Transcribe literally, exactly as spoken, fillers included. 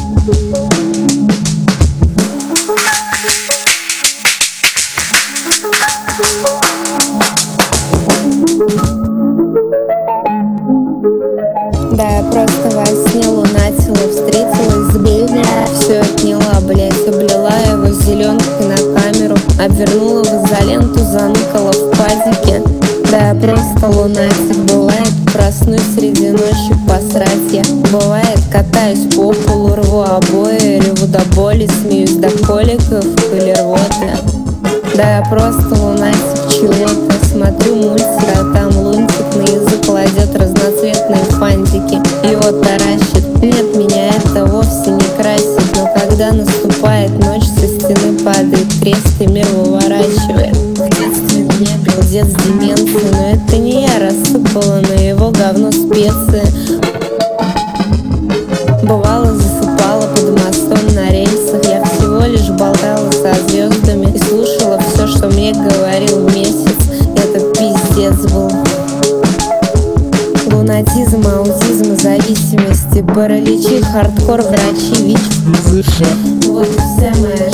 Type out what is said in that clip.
Да, я просто во сне лунатила, встретилась с бейби, все отняла, блять, облила его зеленкой на камеру, обвернула в изоленту, заныкала в пазике. Да, я просто лунатик, бывает, проснусь среди ночи, посрать я. Бывает, катаюсь по полу, рву обои, реву до боли, смеюсь до коликов или рвоты. Да, я просто лунатик чего-то, смотрю мультик, а там лунтик на язык кладет разноцветные фантики. Его таращит, нет, меня это вовсе не красит, но когда наступает ночь, со стены падает крест и мир выворачивает. В детстве меня бил дед с деменцией, но это не я рассыпала на его говно специи. Бывало, засыпала под мостом на рельсах, я всего лишь болтала со звездами и слушала все, что мне говорил месяц. Это пиздец был. Лунатизм, аутизм, зависимости, параличи, хардкор, врачи, ВИЧ. Вот и вся моя